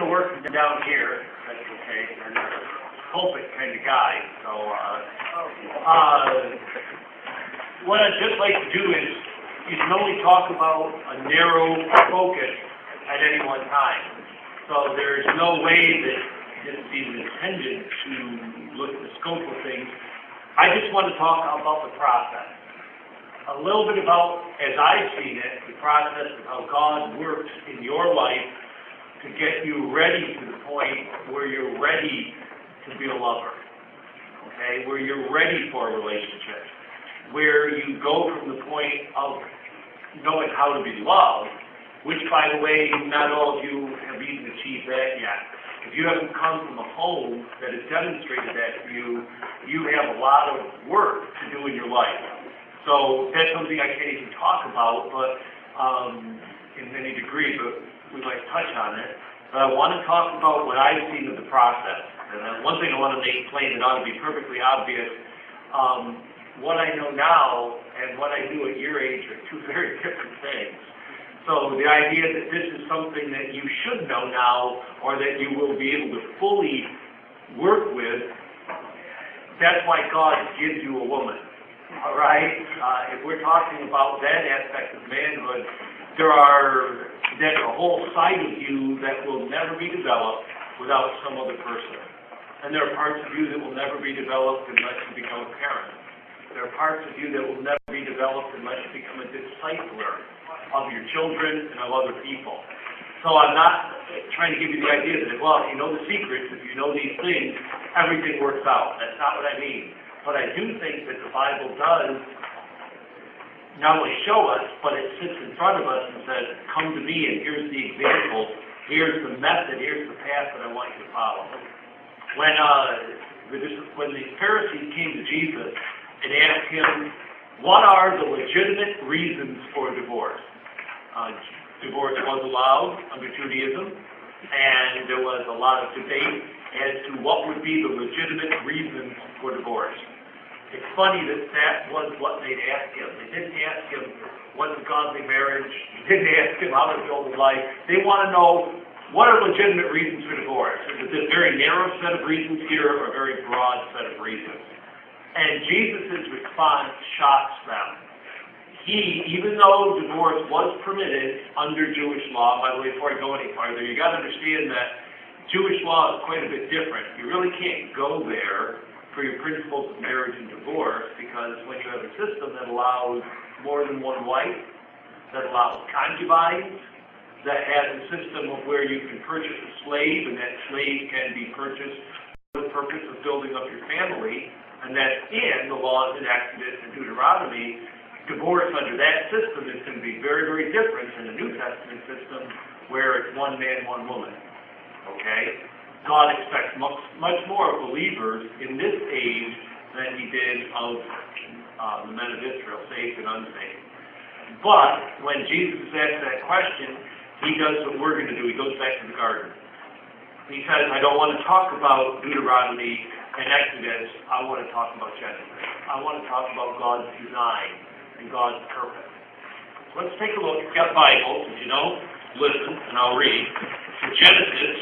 working down here. That's okay. I'm a pulpit kind of guy. So, what I'd just like to do is you can only talk about a narrow focus at any one time. So there's no way that it's even intended to look at the scope of things. I just want to talk about the process. A little bit about, as I've seen it, the process of how God works in your life to get you ready to the point where you're ready to be a lover, okay? Where you're ready for a relationship, where you go from the point of knowing how to be loved, which, by the way, not all of you have even achieved that yet. If you haven't come from a home that has demonstrated that to you, you have a lot of work to do in your life. So that's something I can't even talk about, but in any degree, but we'd like to touch on it. But I want to talk about what I've seen of the process. And one thing I want to make plain that ought to be perfectly obvious, what I know now and what I knew at your age are two very different things. So the idea that this is something that you should know now or that you will be able to fully work with, that's why God gives you a woman. All right? If we're talking about that aspect of manhood, there's a whole side of you that will never be developed without some other person. And there are parts of you that will never be developed unless you become a parent. There are parts of you that will never be developed unless you become a discipler of your children and of other people. So I'm not trying to give you the idea that, well, if you know the secrets, if you know these things, everything works out. That's not what I mean. But I do think that the Bible does not only show us, but it sits in front of us and says, come to me and here's the example, here's the method, here's the path that I want you to follow. When the Pharisees came to Jesus and asked him, what are the legitimate reasons for divorce? Divorce was allowed under Judaism, and there was a lot of debate as to what would be the legitimate reasons for divorce. It's funny that was what they'd ask him. They didn't ask him what's a godly marriage. They didn't ask him how to build a life. They want to know what are legitimate reasons for divorce. Is it a very narrow set of reasons here or a very broad set of reasons? And Jesus' response shocks them. Even though divorce was permitted under Jewish law, by the way, before I go any farther, you got to understand that Jewish law is quite a bit different. You really can't go there for your principles of marriage and divorce, because when you have a system that allows more than one wife, that allows concubines, that has a system of where you can purchase a slave, and that slave can be purchased for the purpose of building up your family, and that in the laws in Exodus and Deuteronomy, divorce under that system is going to be very, very different than the New Testament system where it's one man, one woman. Okay? God expects much more of believers in this age than he did of the men of Israel, saved and unsaved. But when Jesus is asked that question, he does what we're going to do. He goes back to the garden. He says, I don't want to talk about Deuteronomy and Exodus. I want to talk about Genesis. I want to talk about God's design and God's purpose. So let's take a look. If you've got Bibles, if you don't, listen, and I'll read. So Genesis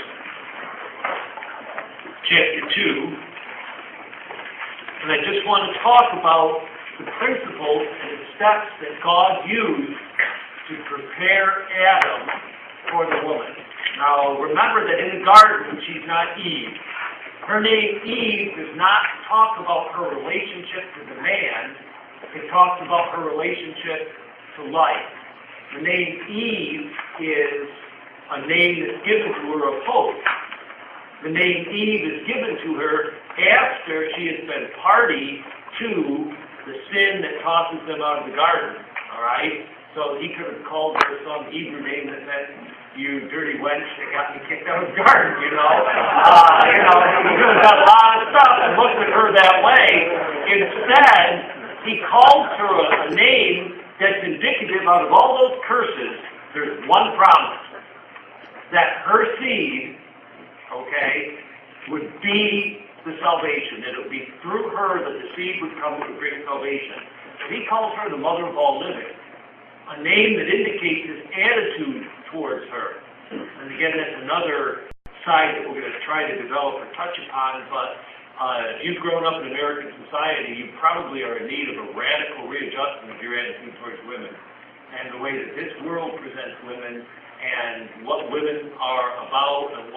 chapter 2, and I just want to talk about the principles and the steps that God used to prepare Adam for the woman. Now, remember that in the garden, she's not Eve. Her name Eve does not talk about her relationship to the man. It talks about her relationship to life. The name Eve is a name that's given to her of hope. The name Eve is given to her after she has been party to the sin that tosses them out of the garden. All right? So he could have called her some Hebrew name that meant, you dirty wench that got me kicked out of the garden, you know. He could have done a lot of stuff and looked at her that way. Instead, he calls her a name that's indicative out of all those curses. There's one promise, that her seed, would be the salvation. It would be through her that the seed would come to bring salvation. So he calls her the mother of all living, a name that indicates his attitude towards her. And again, that's another side that we're going to try to develop or touch upon, but if you've grown up in American society, you probably are in need of a radical readjustment of your attitude towards women and the way that this world presents women and what women are about and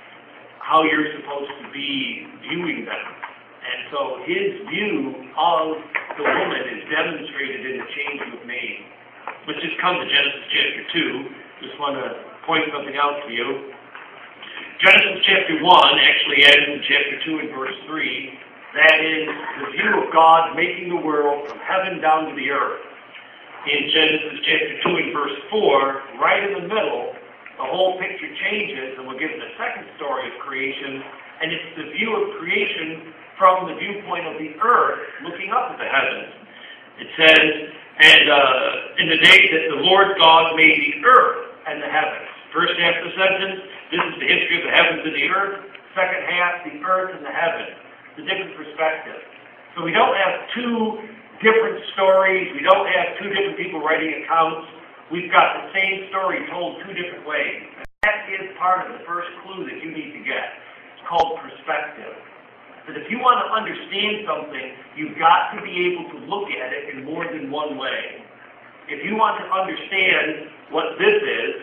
how you're supposed to be viewing them. And so his view of the woman is demonstrated in the change you've made. Let's just come to Genesis chapter 2. Just want to point something out to you. Genesis chapter 1 actually ends in chapter 2 and verse 3. That is the view of God making the world from heaven down to the earth. In Genesis chapter 2 and verse 4, right in the middle, the whole picture changes and we're given the second story of creation, and it's the view of creation from the viewpoint of the earth looking up at the heavens. It says, and in the day that the Lord God made the earth and the heavens. First half of the sentence, this is the history of the heavens and the earth. Second half, the earth and the heavens. It's a different perspective. So we don't have two different stories. We don't have two different people writing accounts. We've got the same story told two different ways. And that is part of the first clue that you need to get. It's called perspective. That if you want to understand something, you've got to be able to look at it in more than one way. If you want to understand what this is,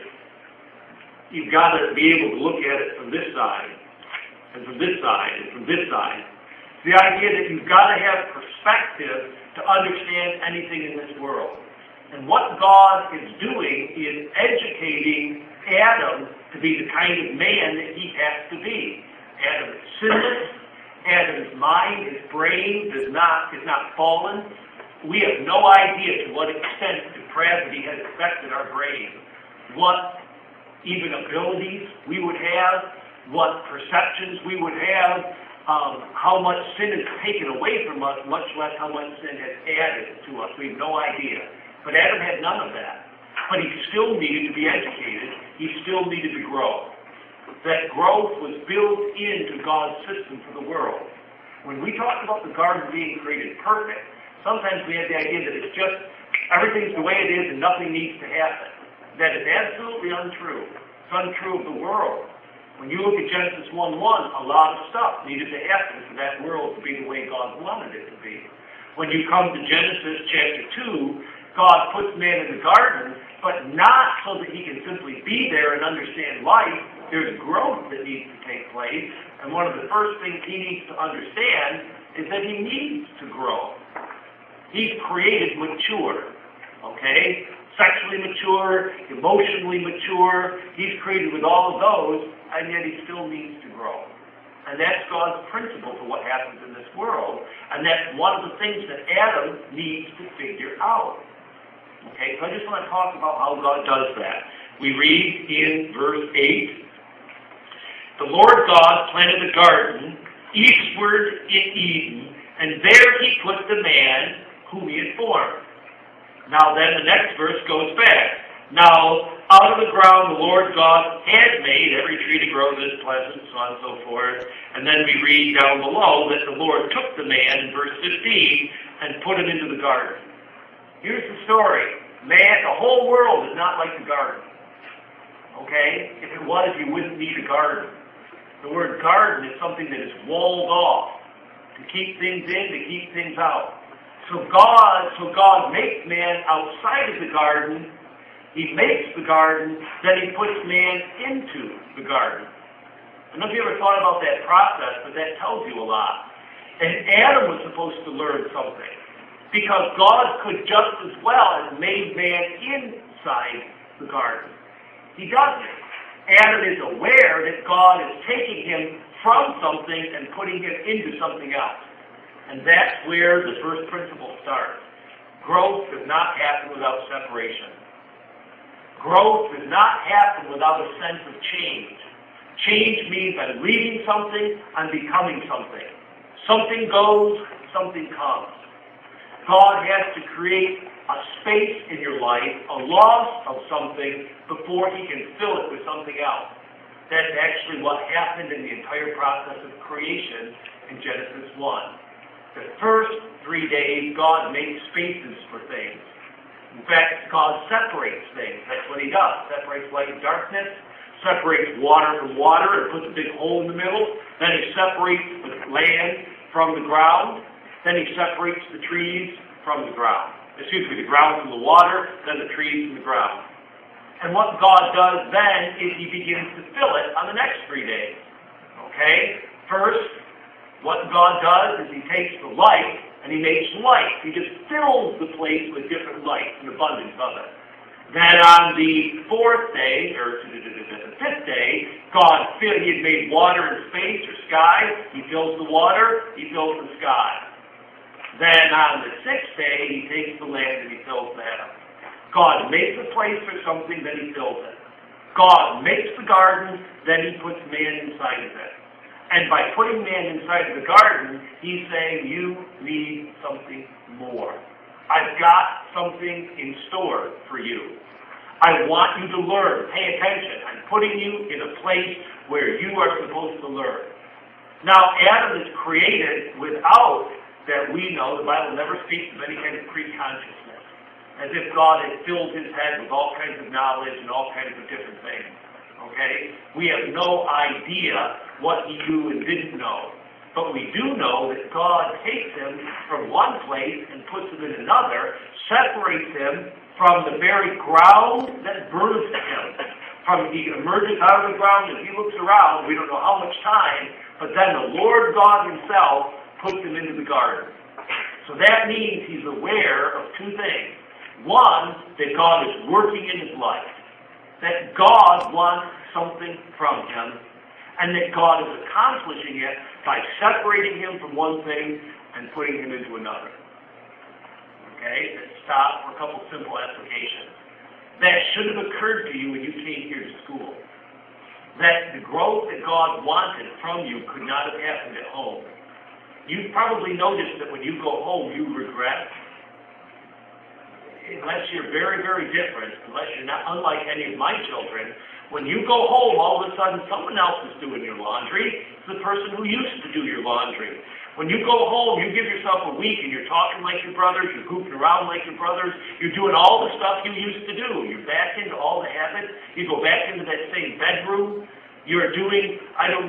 you've got to be able to look at it from this side, and from this side, and from this side. The idea that you've got to have perspective to understand anything in this world. And what God is doing is educating Adam to be the kind of man that he has to be. Adam is sinless. Adam's mind, his brain is not fallen. We have no idea to what extent depravity has affected our brain. What even abilities we would have, what perceptions we would have, how much sin is taken away from us, much less how much sin has added to us. We have no idea. But Adam had none of that. But he still needed to be educated. He still needed to grow. That growth was built into God's system for the world. When we talk about the garden being created perfect, sometimes we have the idea that it's just everything's the way it is and nothing needs to happen. That is absolutely untrue. It's untrue of the world. When you look at Genesis 1:1, a lot of stuff needed to happen for that world to be the way God wanted it to be. When you come to Genesis chapter 2, God puts man in the garden, but not so that he can simply be there and understand life. There's growth that needs to take place, and one of the first things he needs to understand is that he needs to grow. He's created mature, okay? Sexually mature, emotionally mature. He's created with all of those, and yet he still needs to grow. And that's God's principle for what happens in this world, and that's one of the things that Adam needs to figure out. Okay, so I just want to talk about how God does that. We read in verse 8, the Lord God planted a garden eastward in Eden, and there he put the man whom he had formed. Now then, the next verse goes back. Now, out of the ground the Lord God had made every tree to grow that is pleasant, so on and so forth. And then we read down below that the Lord took the man, in verse 15, and put him into the garden. Here's the story. Man, the whole world is not like the garden. Okay? If it was, you wouldn't need a garden. The word garden is something that is walled off to keep things in, to keep things out. So God makes man outside of the garden. He makes the garden, then he puts man into the garden. I don't know if you ever thought about that process, but that tells you a lot. And Adam was supposed to learn something, because God could just as well have made man inside the garden. He doesn't. Adam is aware that God is taking him from something and putting him into something else. And that's where the first principle starts. Growth does not happen without separation. Growth does not happen without a sense of change. Change means I'm leaving something, I'm becoming something. Something goes, something comes. God has to create a space in your life, a loss of something, before he can fill it with something else. That's actually what happened in the entire process of creation in Genesis 1. The first 3 days, God makes spaces for things. In fact, God separates things. That's what he does. Separates light and darkness, separates water from water and puts a big hole in the middle. Then he separates the land from the ground. Then he separates the trees from the ground. Excuse me, the ground from the water, then the trees from the ground. And what God does then is he begins to fill it on the next 3 days. Okay? First, what God does is he takes the light and he makes light. He just fills the place with different light, an abundance of it. Then on the 4th day, or the 5th day, he had made water and space or sky. He fills the water, he fills the sky. Then on the 6th day, he takes the land and he fills that. God makes a place for something, then he fills it. God makes the garden, then he puts man inside of it. And by putting man inside of the garden, he's saying, you need something more. I've got something in store for you. I want you to learn. Pay attention. I'm putting you in a place where you are supposed to learn. Now, Adam is created without that we know. The Bible never speaks of any kind of pre-consciousness, as if God had filled his head with all kinds of knowledge and all kinds of different things. Okay? We have no idea what he knew and didn't know. But we do know that God takes him from one place and puts him in another, separates him from the very ground that birthed him. He emerges out of the ground and he looks around. We don't know how much time, but then the Lord God himself puts him into the garden. So that means he's aware of two things. One, that God is working in his life. That God wants something from him. And that God is accomplishing it by separating him from one thing and putting him into another. Okay? Let's stop for a couple simple applications. That should have occurred to you when you came here to school. That the growth that God wanted from you could not have happened at home. You've probably noticed that when you go home, you regret. Unless you're very, very different, unless you're not unlike any of my children, when you go home, all of a sudden someone else is doing your laundry. It's the person who used to do your laundry. When you go home, you give yourself a week and you're talking like your brothers, you're goofing around like your brothers, you're doing all the stuff you used to do. You're back into all the habits. You go back into that same bedroom. You're doing,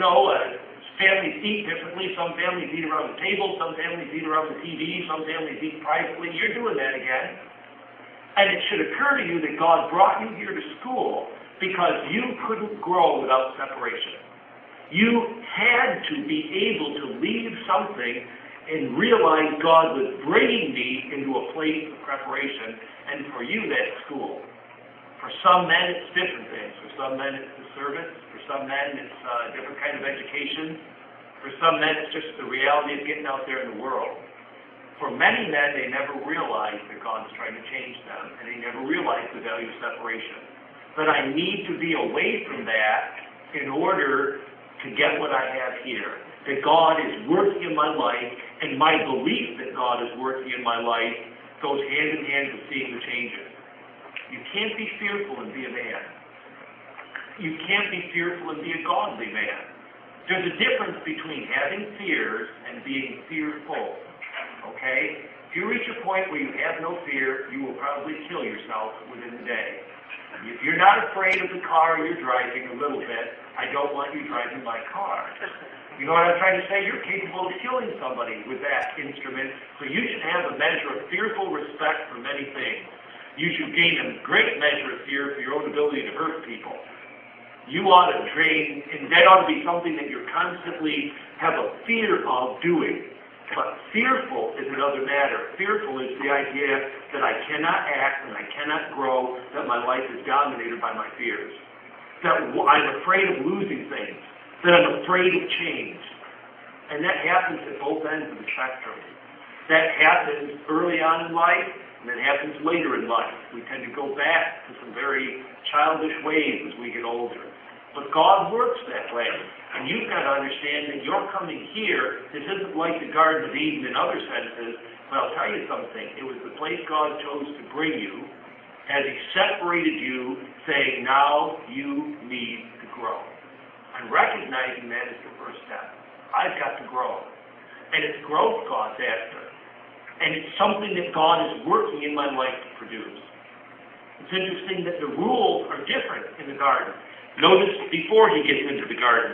families eat differently. Some families eat around the table. Some families eat around the TV. Some families eat privately. You're doing that again. And it should occur to you that God brought you here to school because you couldn't grow without separation. You had to be able to leave something and realize God was bringing me into a place of preparation. And for you, that's school. For some men, it's different things. For some men, it's the service. For some men, it's a different kind of education. For some men, it's just the reality of getting out there in the world. For many men, they never realize that God's trying to change them, and they never realize the value of separation. But I need to be away from that in order to get what I have here. That God is working in my life, and my belief that God is working in my life goes hand in hand with seeing the changes. You can't be fearful and be a man. You can't be fearful and be a godly man. There's a difference between having fears and being fearful. Okay? If you reach a point where you have no fear, you will probably kill yourself within the day. If you're not afraid of the car you're driving a little bit, I don't want you driving my car. You know what I'm trying to say? You're capable of killing somebody with that instrument, so you should have a measure of fearful respect for many things. You should gain a great measure of fear for your own ability to hurt people. You ought to train, and that ought to be something that you constantly have a fear of doing. But fearful is another matter. Fearful is the idea that I cannot act and I cannot grow, that my life is dominated by my fears. That I'm afraid of losing things. That I'm afraid of change. And that happens at both ends of the spectrum. That happens early on in life, and that happens later in life. We tend to go back to some very childish ways as we get older. But God works that way. And you've got to understand that you're coming here. This isn't like the Garden of Eden in other senses, but I'll tell you something. It was the place God chose to bring you as he separated you, saying, now you need to grow. And recognizing that is the first step. I've got to grow. And it's growth God's after. And it's something that God is working in my life to produce. It's interesting that the rules are different in the garden. Notice before he gets into the garden.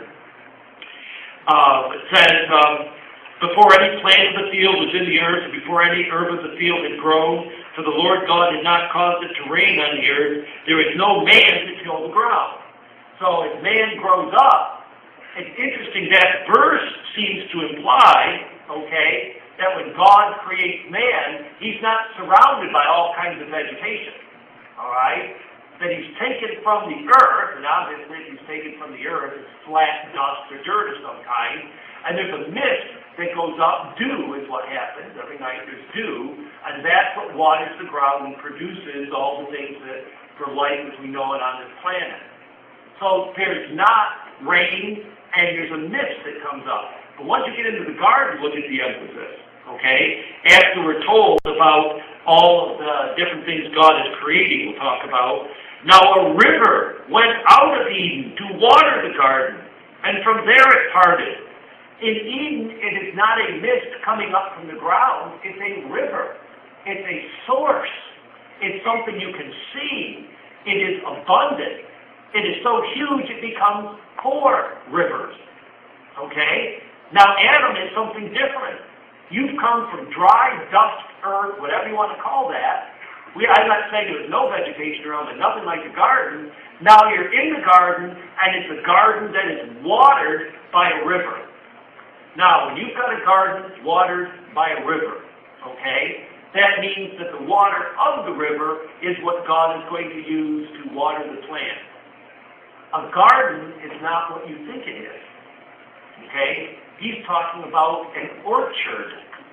It says, before any plant of the field was in the earth, and before any herb of the field had grown, for the Lord God had not caused it to rain on the earth, there is no man to till the ground. So as man grows up, it's interesting that verse seems to imply, okay, that when God creates man, he's not surrounded by all kinds of vegetation, all right? That he's taken from the earth, and obviously if he's taken from the earth, it's flat dust or dirt of some kind, and there's a mist that goes up. Dew is what happens. Every night there's dew, and that's what waters the ground and produces all the things that for life as we know it on this planet. So there's not rain, and there's a mist that comes up. But once you get into the garden, look at the emphasis, okay? After we're told about all of the different things God is creating, we'll talk about. Now a river went out of Eden to water the garden, and from there it parted. In Eden, it is not a mist coming up from the ground. It's a river. It's a source. It's something you can see. It is abundant. It is so huge it becomes 4 rivers. Okay? Now Adam is something different. You've come from dry, dust, earth, whatever you want to call that. I'm not saying there's no vegetation around it, nothing like the garden. Now you're in the garden, and it's a garden that is watered by a river. Now, when you've got a garden watered by a river, okay, that means that the water of the river is what God is going to use to water the plant. A garden is not what you think it is, okay? He's talking about an orchard.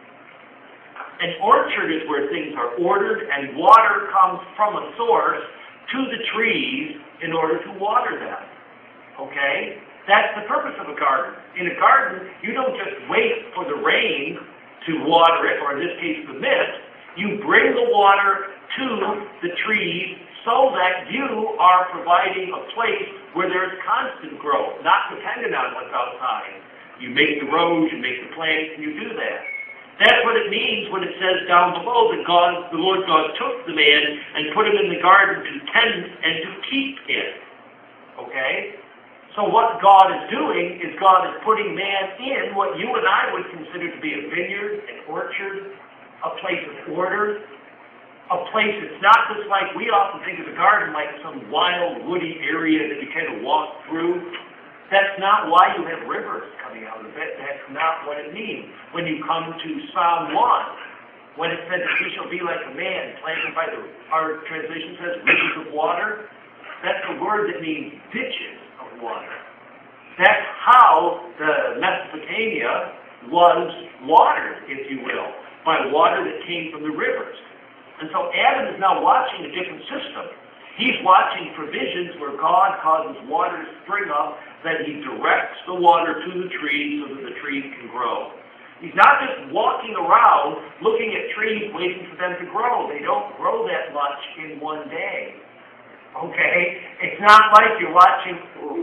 An orchard is where things are ordered and water comes from a source to the trees in order to water them, okay? That's the purpose of a garden. In a garden, you don't just wait for the rain to water it, or in this case the mist. You bring the water to the trees so that you are providing a place where there's constant growth, not dependent on what's outside. You make the roads, you make the plants, and you do that. That's what it means when it says down below that the Lord God took the man and put him in the garden to tend and to keep it. Okay? So what God is doing is God is putting man in what you and I would consider to be a vineyard, an orchard, a place of order, a place that's not just like we often think of the garden like some wild, woody area that you kind of walk through. That's not why you have rivers coming out of it. That's not what it means. When you come to Psalm 1, when it says that he shall be like a man planted by our translation says rivers of water, that's a word that means ditches of water. That's how the Mesopotamia was watered, if you will, by water that came from the rivers. And so Adam is now watching a different system. He's watching provisions where God causes water to spring up, that he directs the water to the trees so that the trees can grow. He's not just walking around looking at trees waiting for them to grow. They don't grow that much in one day. Okay? It's not like you're watching,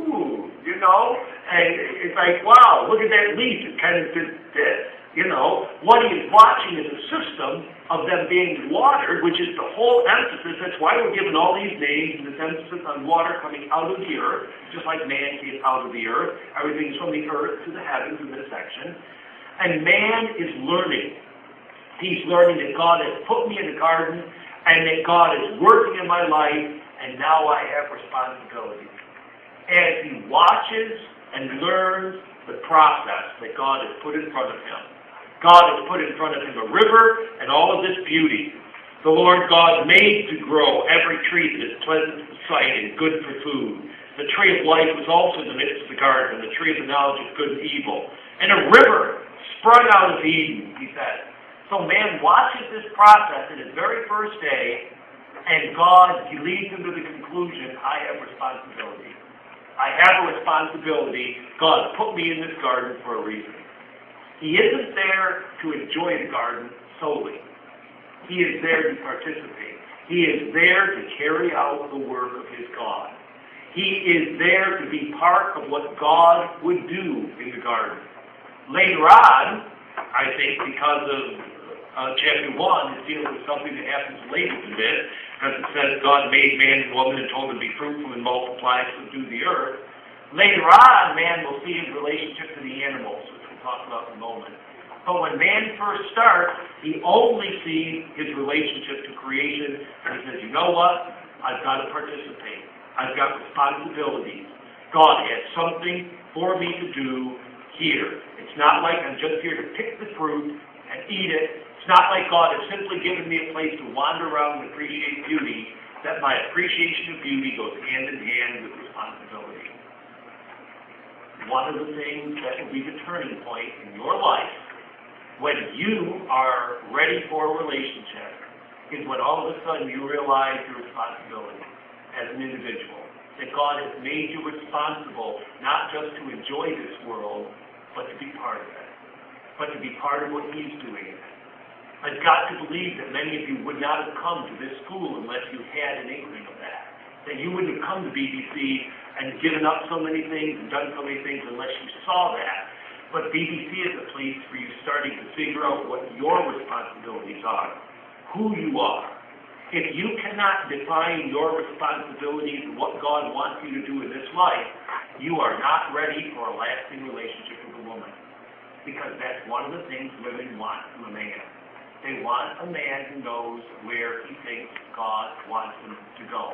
and it's like, wow, look at that leaf. It kind of did this. What he is watching is a system of them being watered, which is the whole emphasis. That's why we're given all these names and this emphasis on water coming out of the earth, just like man came out of the earth. Everything's from the earth to the heavens in this section. And man is learning. He's learning that God has put me in the garden and that God is working in my life, and now I have responsibility. As he watches and learns the process that God has put in front of him. God has put in front of him a river and all of this beauty. The Lord God made to grow every tree that is pleasant to the sight and good for food. The tree of life was also in the midst of the garden, and the tree of the knowledge of good and evil. And a river sprung out of Eden, he said. So man watches this process in his very first day, and God leads him to the conclusion, I have responsibility. I have a responsibility. God put me in this garden for a reason. He isn't there to enjoy the garden solely. He is there to participate. He is there to carry out the work of his God. He is there to be part of what God would do in the garden. Later on, I think because of chapter 1 is dealing with something that happens later than this, because it says God made man and woman and told them to be fruitful and multiply, subdue the earth. Later on, man will see his relationship to the animals, which we'll talk about in a moment. But when man first starts, he only sees his relationship to creation, and he says, you know what? I've got to participate. I've got responsibilities. God has something for me to do here. It's not like I'm just here to pick the fruit and eat it. It's not like God has simply given me a place to wander around and appreciate beauty, that my appreciation of beauty goes hand in hand with responsibility. One of the things that will be the turning point in your life when you are ready for a relationship is when all of a sudden you realize your responsibility as an individual. That God has made you responsible not just to enjoy this world, but to be part of it. But to be part of what He's doing. I've got to believe that many of you would not have come to this school unless you had an inkling of that. That you wouldn't have come to BBC and given up so many things and done so many things unless you saw that. But BBC is a place for you starting to figure out what your responsibilities are, who you are. If you cannot define your responsibilities and what God wants you to do in this life, you are not ready for a lasting relationship with a woman. Because that's one of the things women want from a man. They want a man who knows where he thinks God wants him to go.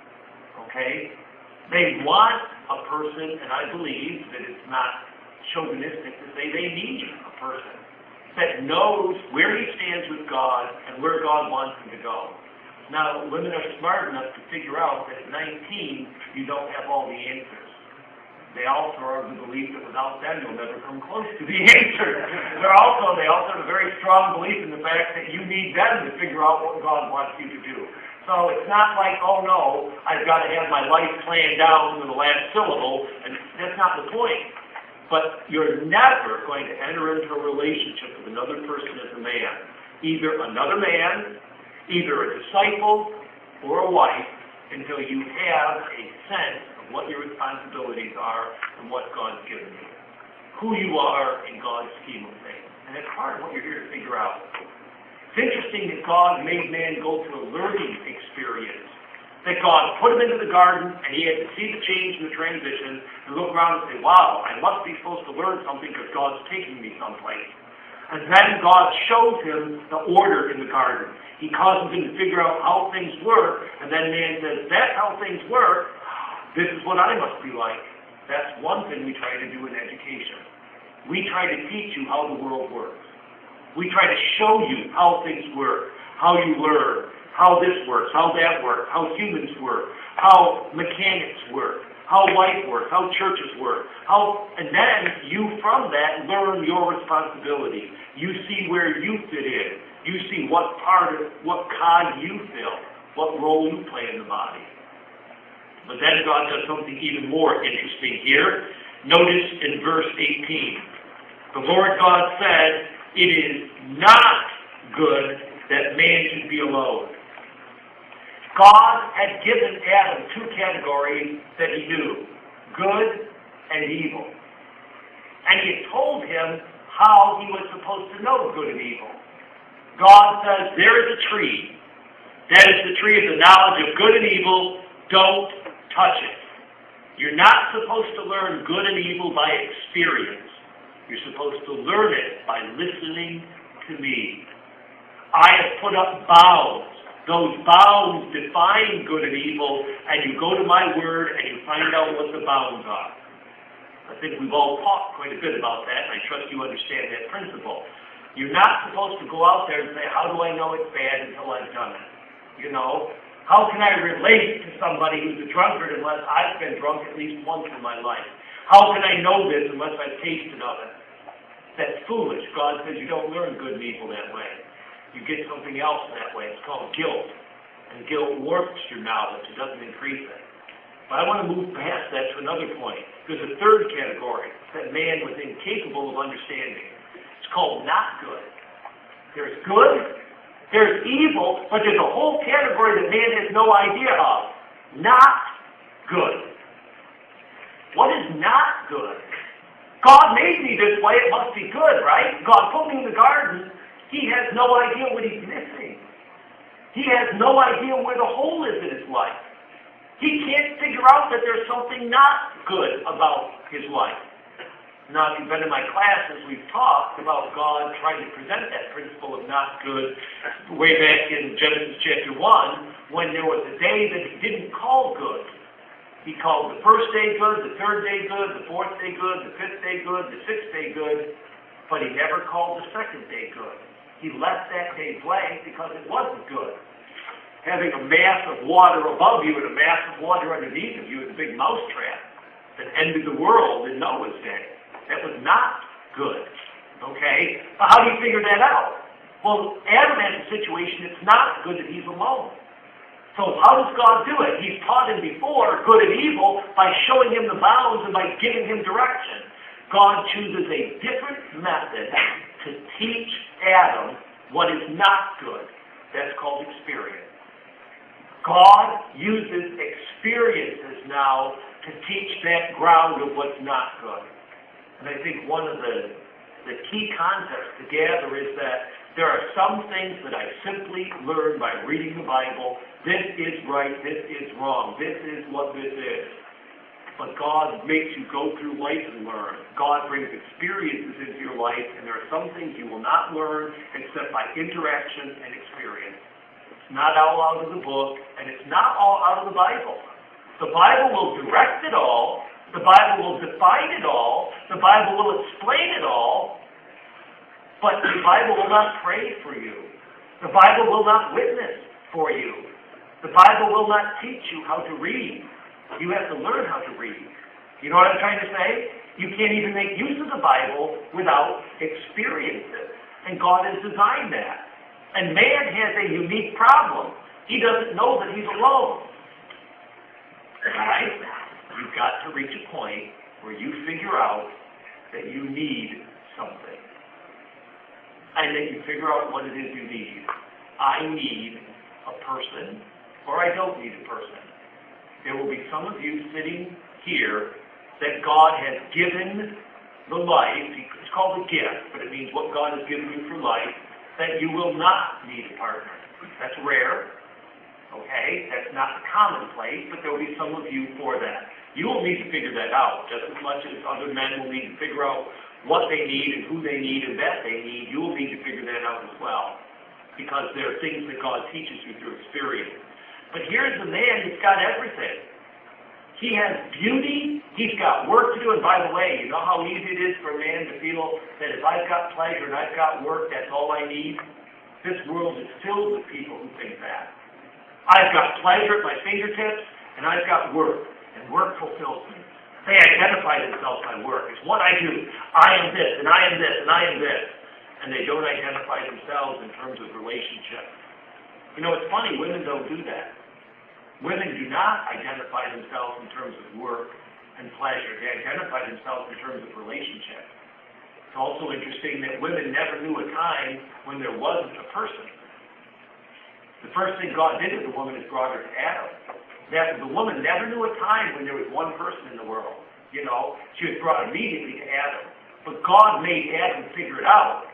Okay? They want a person, and I believe that it's not chauvinistic to say they need a person that knows where he stands with God and where God wants him to go. Now, women are smart enough to figure out that at 19, you don't have all the answers. They also are of the belief that without them, you'll never come close to the answer. They also have a very strong belief in the fact that you need them to figure out what God wants you to do. So it's not like, oh no, I've got to have my life planned down to the last syllable, and that's not the point. But you're never going to enter into a relationship with another person as a man. Either another man, either a disciple, or a wife, until you have a sense of what your responsibilities are and what God's given you. Who you are in God's scheme of things. And it's part of what you're here to figure out. It's interesting that God made man go through a learning experience. That God put him into the garden, and he had to see the change and the transition, and look around and say, wow, I must be supposed to learn something because God's taking me someplace. And then God shows him the order in the garden. He causes him to figure out how things work, and then man says, that's how things work, this is what I must be like. That's one thing we try to do in education. We try to teach you how the world works. We try to show you how things work, how you learn, how this works, how that works, how humans work, how mechanics work, how life works, how churches work, and then you from that learn your responsibility. You see where you fit in. You see what cog you fill, what role you play in the body. But then God does something even more interesting here. Notice in verse 18. The Lord God said, it is not good that man should be alone. God had given Adam two categories that he knew, good and evil. And he had told him how he was supposed to know good and evil. God says, there is a tree. That is the tree of the knowledge of good and evil. Don't touch it. You're not supposed to learn good and evil by experience. You're supposed to learn it by listening to me. I have put up bounds. Those bounds define good and evil, and you go to my word and you find out what the bounds are. I think we've all talked quite a bit about that, and I trust you understand that principle. You're not supposed to go out there and say, how do I know it's bad until I've done it? You know? How can I relate to somebody who's a drunkard unless I've been drunk at least once in my life? How can I know this unless I've tasted of it? That's foolish. God says you don't learn good and evil that way. You get something else that way. It's called guilt. And guilt warps your knowledge. It doesn't increase it. But I want to move past that to another point. There's a third category that man was incapable of understanding. It's called not good. There's good, there's evil, but there's a whole category that man has no idea of. Not good. What is not good? God made me this way, it must be good, right? God put me in the garden, He has no idea what he's missing. He has no idea where the hole is in his life. He can't figure out that there's something not good about his life. Now, if you've been in my classes, we've talked about God trying to present that principle of not good way back in Genesis chapter 1, when there was a day that he didn't call good. He called the first day good, the third day good, the fourth day good, the fifth day good, the sixth day good, but he never called the second day good. He left that day blank because it wasn't good. Having a mass of water above you and a mass of water underneath of you is a big mousetrap that ended the world in Noah's day. That was not good. Okay? But how do you figure that out? Well, Adam has a situation it's not good that he's alone. So how does God do it? He's taught him before good and evil by showing him the bounds and by giving him direction. God chooses a different method to teach Adam what is not good. That's called experience. God uses experiences now to teach that ground of what's not good. And I think one of the key concepts to gather is that there are some things that I simply learn by reading the Bible. This is right, this is wrong, this is what this is. But God makes you go through life and learn. God brings experiences into your life, and there are some things you will not learn except by interaction and experience. It's not all out of the book, and it's not all out of the Bible. The Bible will direct it all. The Bible will define it all. The Bible will explain it all. But the Bible will not pray for you. The Bible will not witness for you. The Bible will not teach you how to read. You have to learn how to read. You know what I'm trying to say? You can't even make use of the Bible without experiences. And God has designed that. And man has a unique problem. He doesn't know that he's alone. Right? You've got to reach a point where you figure out that you need something. And then you figure out what it is you need. I need a person, or I don't need a person. There will be some of you sitting here that God has given the life. It's called a gift, but it means what God has given you for life, that you will not need a partner. That's rare. Okay? That's not commonplace, but there will be some of you for that. You will need to figure that out just as much as other men will need to figure out what they need and who they need and that they need. You will need to figure that out as well, because there are things that God teaches you through experience. But here's the man who's got everything. He has beauty. He's got work to do. And by the way, you know how easy it is for a man to feel that if I've got pleasure and I've got work, that's all I need? This world is filled with people who think that. I've got pleasure at my fingertips, and I've got work, and work fulfills me. They identify themselves by work. It's what I do. I am this, and I am this, and I am this. And they don't identify themselves in terms of relationship. You know, it's funny, women don't do that. Women do not identify themselves in terms of work and pleasure. They identify themselves in terms of relationship. It's also interesting that women never knew a time when there wasn't a person. The first thing God did with the woman is brought her to Adam. That the woman never knew a time when there was one person in the world. You know, she was brought immediately to Adam. But God made Adam figure it out.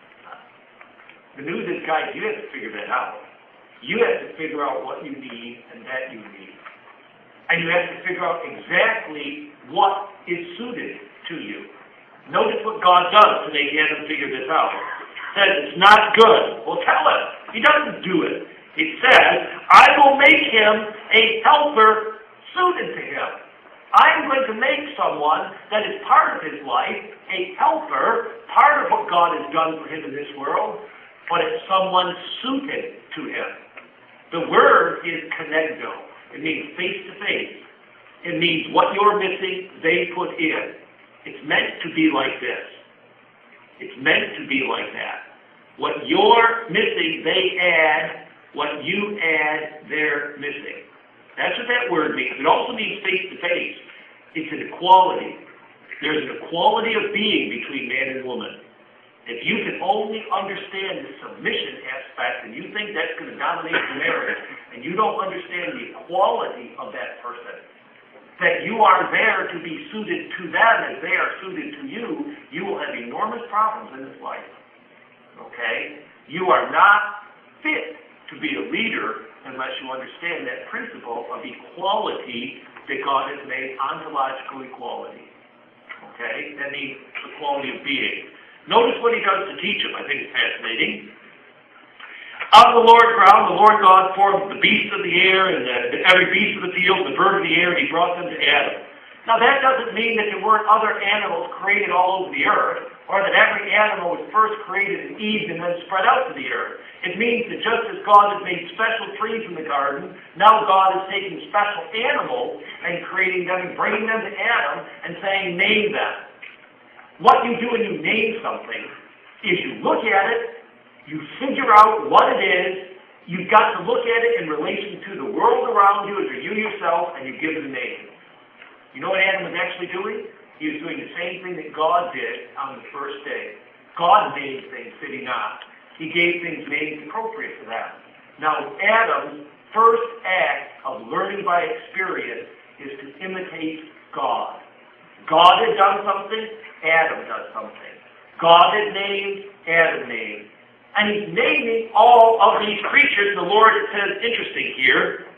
The news is, guys, you have to figure that out. You have to figure out what you need and that you need. And you have to figure out exactly what is suited to you. Notice what God does to make Adam figure this out. He says it's not good. Well, tell him. He doesn't do it. It says, I will make him a helper suited to him. I'm going to make someone that is part of his life, a helper, part of what God has done for him in this world, but it's someone suited to him. The word is connecto. It means face-to-face. It means what you're missing, they put in. It's meant to be like this. It's meant to be like that. What you're missing, they add. What you add, they're missing. That's what that word means. It also means face-to-face. It's an equality. There's an equality of being between man and woman. If you can only understand the submission aspect and you think that's going to dominate the marriage, and you don't understand the equality of that person, that you are there to be suited to them as they are suited to you, you will have enormous problems in this life. Okay? You are not fit to be a leader unless you understand that principle of equality that God has made, ontological equality. Okay? That means equality of being. Notice what he does to teach him. I think it's fascinating. Out of the Lord ground, the Lord God formed the beasts of the air and every beast of the field, the bird of the air, and he brought them to Adam. Now that doesn't mean that there weren't other animals created all over the earth, or that every animal was first created in Eve and then spread out to the earth. It means that just as God has made special trees in the garden, now God is taking special animals and creating them and bringing them to Adam and saying, name them. What you do when you name something is you look at it, you figure out what it is, you've got to look at it in relation to the world around you and to you yourself, and you give it a name. You know what Adam was actually doing? He was doing the same thing that God did on the first day. God made things, did he not? He gave things names appropriate for that. Now, Adam's first act of learning by experience is to imitate God. God had done something, Adam does something. God had named, Adam named. And he's naming all of these creatures. The Lord, it says, interesting here.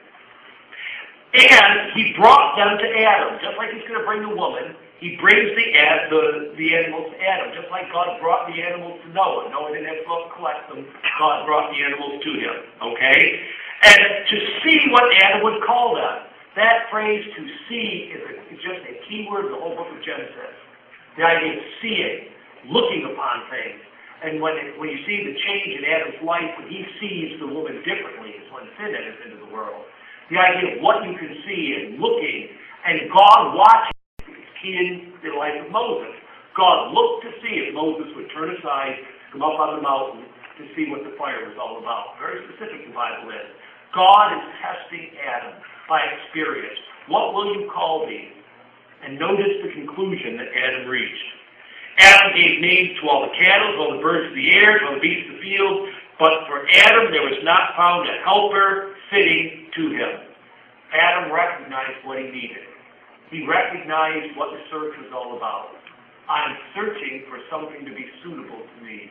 And he brought them to Adam. Just like he's going to bring the woman, he brings the animals to Adam. Just like God brought the animals to Noah. Noah didn't have to go collect them. God brought the animals to him. Okay? And to see what Adam would call them. That phrase, to see, is just a key word in the whole book of Genesis. The idea of seeing, looking upon things. And when you see the change in Adam's life, when he sees the woman differently, is when sin enters into the world. The idea of what you can see and looking, and God watching, is key in the life of Moses. God looked to see if Moses would turn aside, come up on the mountain to see what the fire was all about. Very specific the Bible is. God is testing Adam by experience. What will you call me? And notice the conclusion that Adam reached. Adam gave names to all the cattle, to all the birds of the air, to all the beasts of the field, but for Adam there was not found a helper fitting to him. Adam recognized what he needed. He recognized what the search was all about. I'm searching for something to be suitable to me.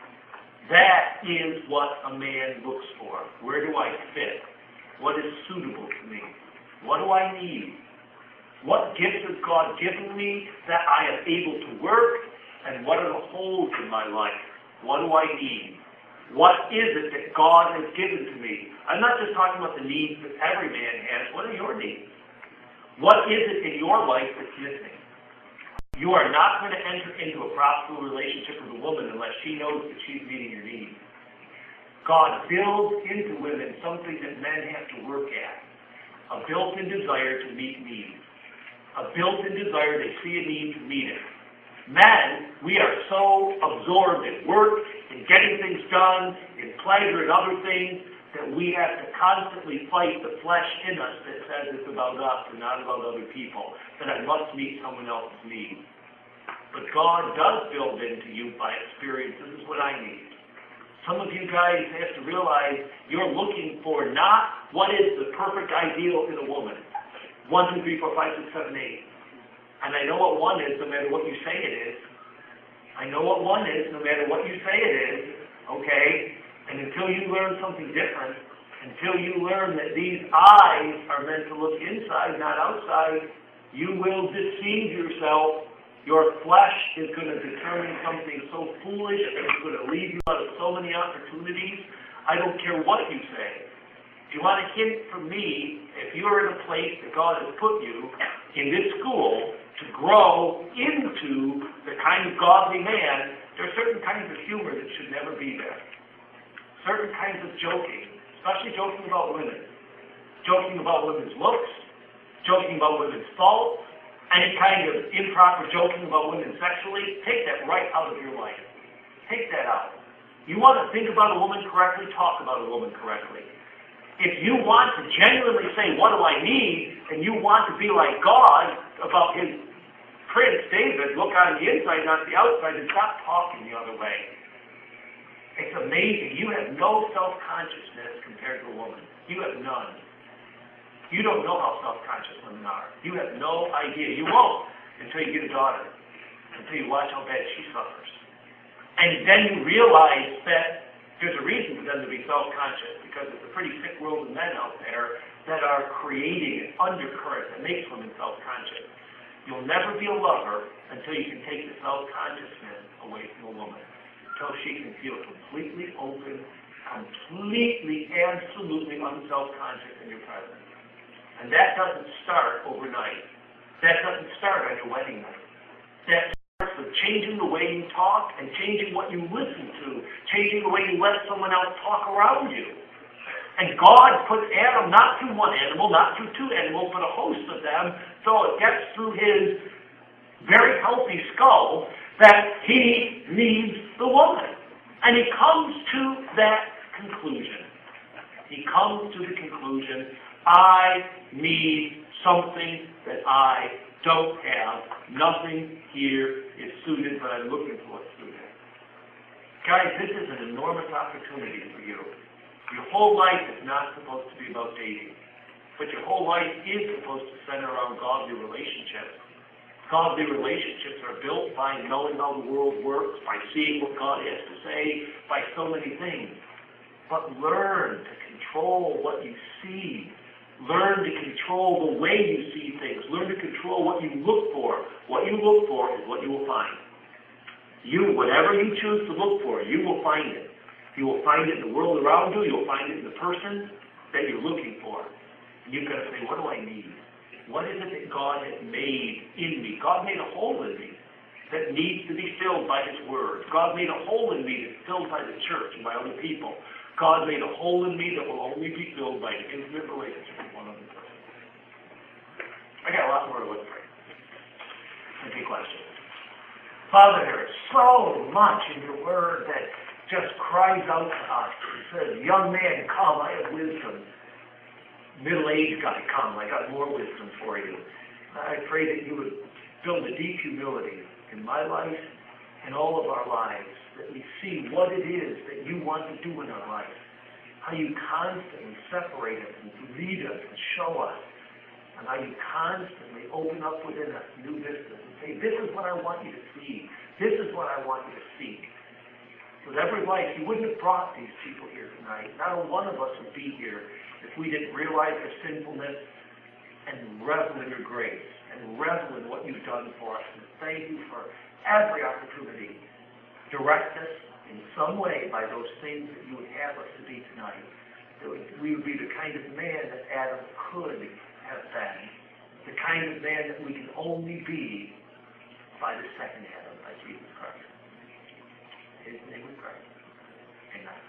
That is what a man looks for. Where do I fit? What is suitable to me? What do I need? What gifts has God given me that I am able to work? And what are the holes in my life? What do I need? What is it that God has given to me? I'm not just talking about the needs that every man has. What are your needs? What is it in your life that's missing? You are not going to enter into a profitable relationship with a woman unless she knows that she's meeting your needs. God builds into women something that men have to work at. A built-in desire to meet needs. A built-in desire, they see a need to meet it. Men, we are so absorbed in work, in getting things done, in pleasure and other things, that we have to constantly fight the flesh in us that says it's about us and not about other people, that I must meet someone else's needs. But God does build into you by experience, this is what I need. Some of you guys have to realize you're looking for not what is the perfect ideal in a woman. 1, 2, 3, 4, 5, 6, 7, 8. And I know what 1 is no matter what you say it is. I know what 1 is no matter what you say it is. Okay? And until you learn something different, until you learn that these eyes are meant to look inside, not outside, you will deceive yourself. Your flesh is going to determine something so foolish that it's going to leave you out of so many opportunities. I don't care what you say. If you want a hint from me, if you're in a place that God has put you in this school to grow into the kind of godly man, there are certain kinds of humor that should never be there. Certain kinds of joking, especially joking about women. Joking about women's looks, joking about women's faults, any kind of improper joking about women sexually, take that right out of your life. Take that out. You want to think about a woman correctly, talk about a woman correctly. If you want to genuinely say, what do I need, and you want to be like God about his Prince David, look on the inside, not the outside, and stop talking the other way. It's amazing. You have no self-consciousness compared to a woman. You have none. You don't know how self-conscious women are. You have no idea. You won't until you get a daughter, until you watch how bad she suffers. And then you realize that there's a reason for them to be self-conscious, because it's a pretty sick world of men out there that are creating an undercurrent that makes women self-conscious. You'll never be a lover until you can take the self-consciousness away from a woman, until she can feel completely open, completely, absolutely unself-conscious in your presence. And that doesn't start overnight. That doesn't start on your wedding night. That starts with changing the way you talk and changing what you listen to, changing the way you let someone else talk around you. And God put Adam not through one animal, not through two animals, but a host of them, so it gets through his very healthy skull that he needs the woman. And he comes to that conclusion. He comes to the conclusion, I need something that I don't have. Nothing here is suited, but I'm looking for what's suited. Guys, this is an enormous opportunity for you. Your whole life is not supposed to be about dating, but your whole life is supposed to center around godly relationships. Godly relationships are built by knowing how the world works, by seeing what God has to say, by so many things. But learn to control what you see. Learn to control the way you see things. Learn to control what you look for. What you look for is what you will find. Whatever you choose to look for, you will find it. You will find it in the world around you. You'll find it in the person that you're looking for. And you've got to say, what do I need? What is it that God has made in me? God made a hole in me that needs to be filled by His Word. God made a hole in me that's filled by the church and by other people. God made a hole in me that will only be filled by an intimate relationship with one other person. I got a lot more to look for. Any questions? Father, there is so much in your Word that just cries out to us. It says, young man, come, I have wisdom. Middle-aged guy, come, I got more wisdom for you. I pray that you would build a deep humility in my life and all of our lives, that we see what it is that you want to do in our life, how you constantly separate us and lead us and show us, and how you constantly open up within us new vistas and say, this is what I want you to see. This is what I want you to seek. With every life, you wouldn't have brought these people here tonight. Not a one of us would be here if we didn't realize our sinfulness and revel in your grace and revel in what you've done for us. And thank you for every opportunity. Direct us in some way by those things that you would have us to be tonight. That we would be the kind of man that Adam could have been. The kind of man that we can only be by the second Adam, by Jesus Christ. In His name we pray. Amen.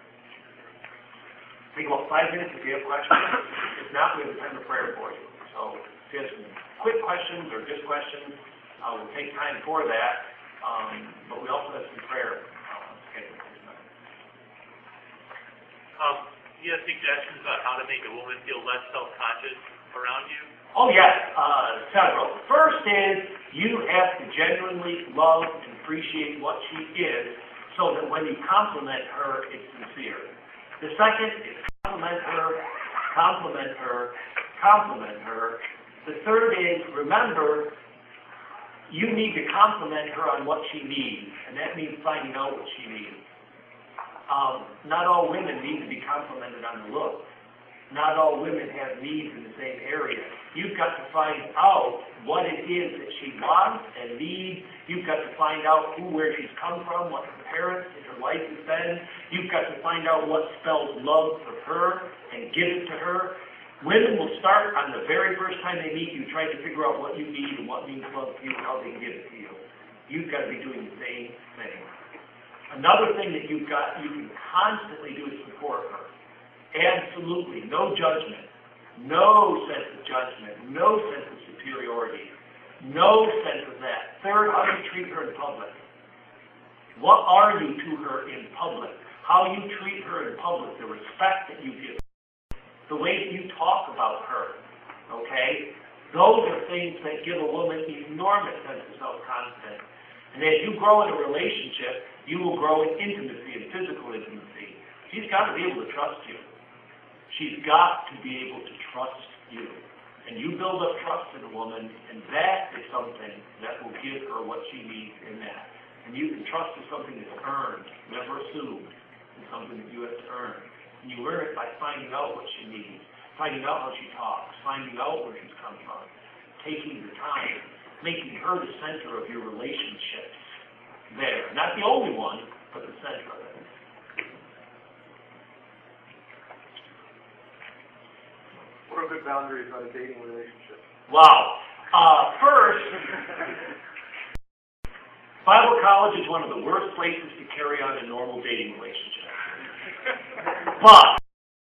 Take about 5 minutes if you have questions. If not, we have time for prayer for you. So if you have some quick questions or just questions, we'll take time for that. But we also have some prayer scheduled for tonight. You have suggestions about how to make a woman feel less self-conscious around you? Oh, yes, several. First is you have to genuinely love and appreciate what she is so that when you compliment her, it's sincere. The second is compliment her. The third is, remember, you need to compliment her on what she needs, and that means finding out what she needs. Not all women need to be complimented on the looks. Not all women have needs in the same area. You've got to find out what it is that she wants and needs. You've got to find out where she's come from, what her parents and her life has been. You've got to find out what spells love for her and give it to her. Women will start on the very first time they meet you trying to figure out what you need and what means love to you and how they can give it to you. You've got to be doing the same thing. Another thing that you can constantly do is support her. Absolutely. No judgment. No sense of judgment. No sense of superiority. No sense of that. Third, how do you treat her in public? What are you to her in public? How you treat her in public, the respect that you give, the way that you talk about her, okay? Those are things that give a woman enormous sense of self-confidence. And as you grow in a relationship, you will grow in intimacy and physical intimacy. She's got to be able to trust you. She's got to be able to trust you. And you build up trust in a woman, and that is something that will give her what she needs in that. And you can trust is something that's earned, never assumed. It's something that you have to earn. And you learn it by finding out what she needs, finding out how she talks, finding out where she's come from, taking the time, making her the center of your relationships there. Not the only one, but the center of it. What are good boundaries on a dating relationship? Wow. First, Bible college is one of the worst places to carry on a normal dating relationship. But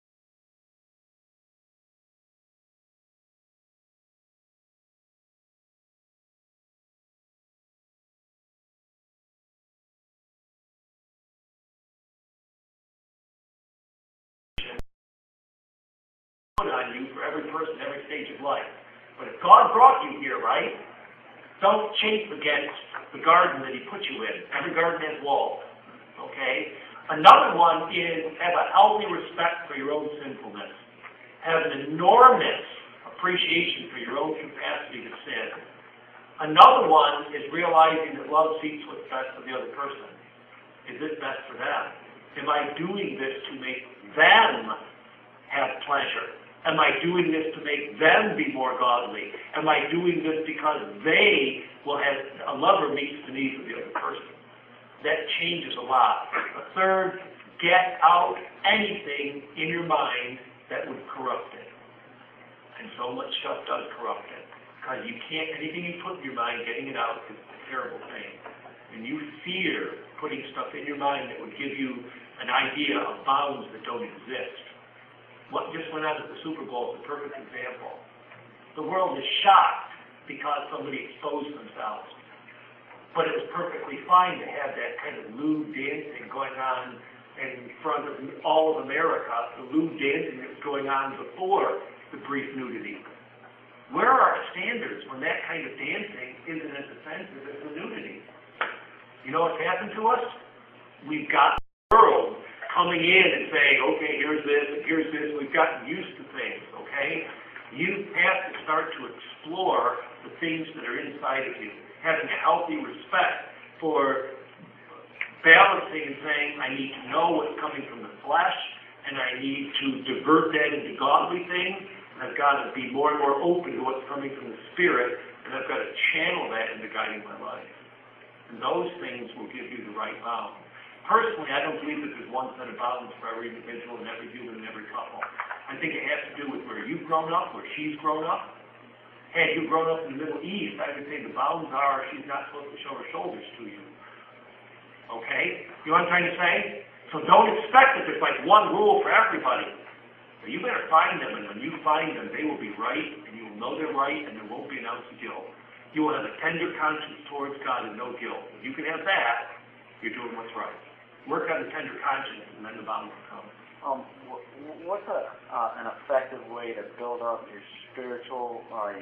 put on you for every person, every stage of life. But if God brought you here, right, don't chafe against the garden that He put you in. Every garden has walls, okay? Another one is have a healthy respect for your own sinfulness. Have an enormous appreciation for your own capacity to sin. Another one is realizing that love seeks what's best for the other person. Is this best for them? Am I doing this to make them have pleasure? Am I doing this to make them be more godly? Am I doing this because they will have, a lover meets the needs of the other person? That changes a lot. A third, get out anything in your mind that would corrupt it. And so much stuff does corrupt it. Because you can't, anything you put in your mind, getting it out is a terrible thing. And you fear putting stuff in your mind that would give you an idea of bounds that don't exist. What just went on at the Super Bowl is a perfect example. The world is shocked because somebody exposed themselves. But it was perfectly fine to have that kind of lewd dancing going on in front of all of America, the lewd dancing that was going on before the brief nudity. Where are our standards when that kind of dancing isn't as offensive as the nudity? You know what's happened to us? We've got the world coming in and saying, okay, here's this, and here's this. We've gotten used to things, okay? You have to start to explore the things that are inside of you, having a healthy respect for balancing and saying, I need to know what's coming from the flesh, and I need to divert that into godly things, and I've got to be more and more open to what's coming from the Spirit, and I've got to channel that into guiding my life. And those things will give you the right balance. Personally, I don't believe that there's one set of bounds for every individual and every human and every couple. I think it has to do with where you've grown up, where she's grown up. Had you grown up in the Middle East, I would say the bounds are she's not supposed to show her shoulders to you. Okay? You know what I'm trying to say? So don't expect that there's like one rule for everybody. But you better find them, and when you find them, they will be right, and you will know they're right, and there won't be an ounce of guilt. You will have a tender conscience towards God and no guilt. If you can have that, you're doing what's right. Work on the tender conscience, and then the balance will come. What's an effective way to build up your spiritual, I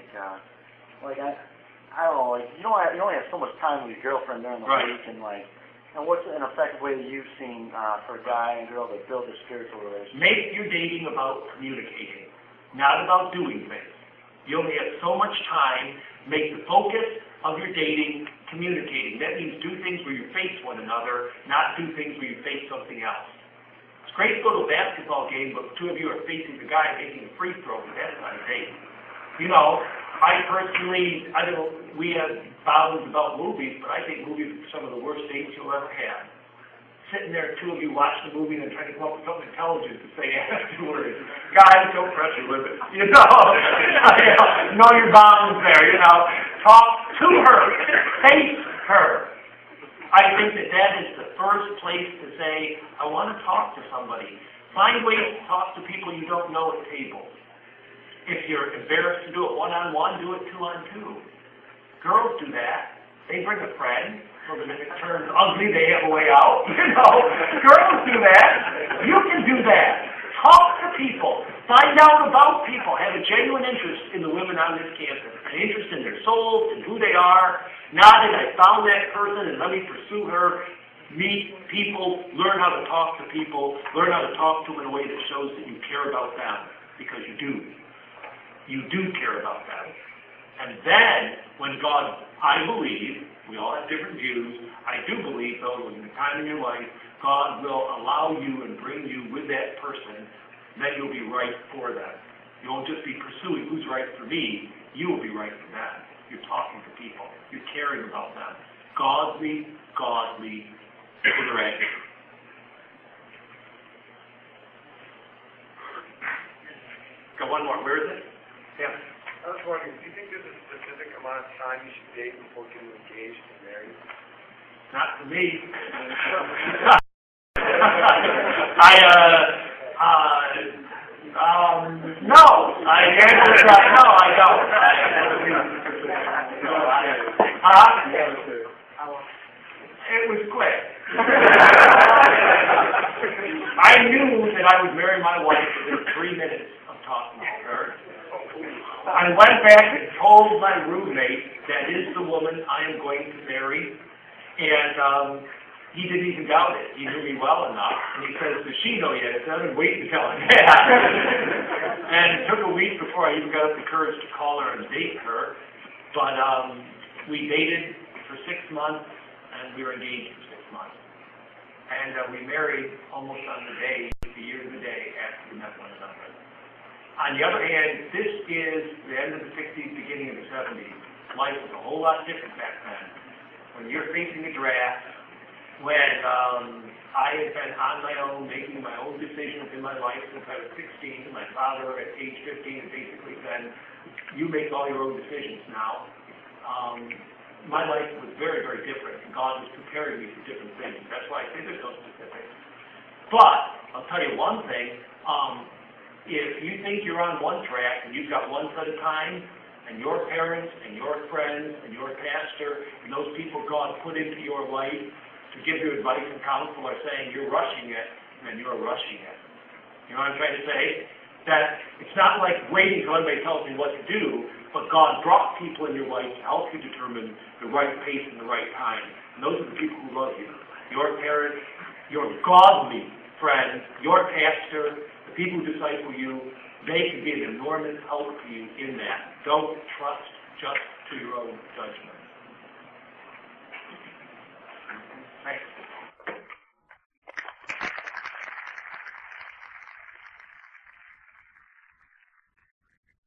don't know, like you only have so much time with your girlfriend during the week, and what's an effective way that you've seen for a guy and girl to build a spiritual relationship? Make your dating about communicating, not about doing things. You only have so much time. Make the focus of your dating communicating. That means do things where you face one another, not do things where you face something else. It's great to go to a basketball game, but two of you are facing the guy making a free throw, but that's not a date. You know, I personally, we have bounds about movies, but I think movies are some of the worst dates you'll ever have. Sitting there, two of you watching the movie and trying to come up with something intelligent to say afterwards. Guys, don't pressure with it. You know your bounds there, Talk to her. Face her. I think that is the first place to say, I want to talk to somebody. Find ways to talk to people you don't know at tables. If you're embarrassed to do it one-on-one, do it two-on-two. Girls do that. They bring a friend. So that if it turns ugly, they have a way out. Girls do that. You can do that. Talk to people. Find out about people. Have a genuine interest in the women on this campus. An interest in their souls and who they are. Not that I found that person and let me pursue her. Meet people. Learn how to talk to people. Learn how to talk to them in a way that shows that you care about them. Because you do. You do care about them. And then, when God, I believe, We all have different views. I do believe, though, in the time in your life, God will allow you and bring you with that person, that you'll be right for them. You won't just be pursuing who's right for me, you will be right for them. You're talking to people. You're caring about them. Godly interaction. Got one more. Where is it? Yeah. I was wondering, do you think there's a specific amount of time you should date before getting engaged and married? Not for me. No. I answer that. No, I don't. It was quick. I knew that I would marry my wife within 3 minutes of talking to her. I went back and told my roommate that is the woman I am going to marry, and he didn't even doubt it. He knew me well enough, and he says, "Does she know yet?" I said, "I've been waiting to tell her." And it took a week before I even got up the courage to call her and date her, but we dated for 6 months, and we were engaged for 6 months. And we married almost on the day, the year to the day after we met one another. On the other hand, this is the end of the 60s, beginning of the 70s. Life was a whole lot different back then. When you're facing a draft, when I had been on my own, making my own decisions in my life since I was 16, my father at age 15 basically said, "You make all your own decisions now." My life was very, very different, and God was preparing me for different things. That's why I say there's no specifics. But I'll tell you one thing, if you think you're on one track and you've got one set of time, and your parents and your friends and your pastor and those people God put into your life to give you advice and counsel are saying you're rushing it, then you're rushing it. You know what I'm trying to say? That it's not like waiting till everybody tells me what to do, but God brought people in your life to help you determine the right pace and the right time. And those are the people who love you. Your parents, your godly friends, your pastor, the people who disciple you, they can be an enormous help to you in that. Don't trust just to your own judgment. Thanks.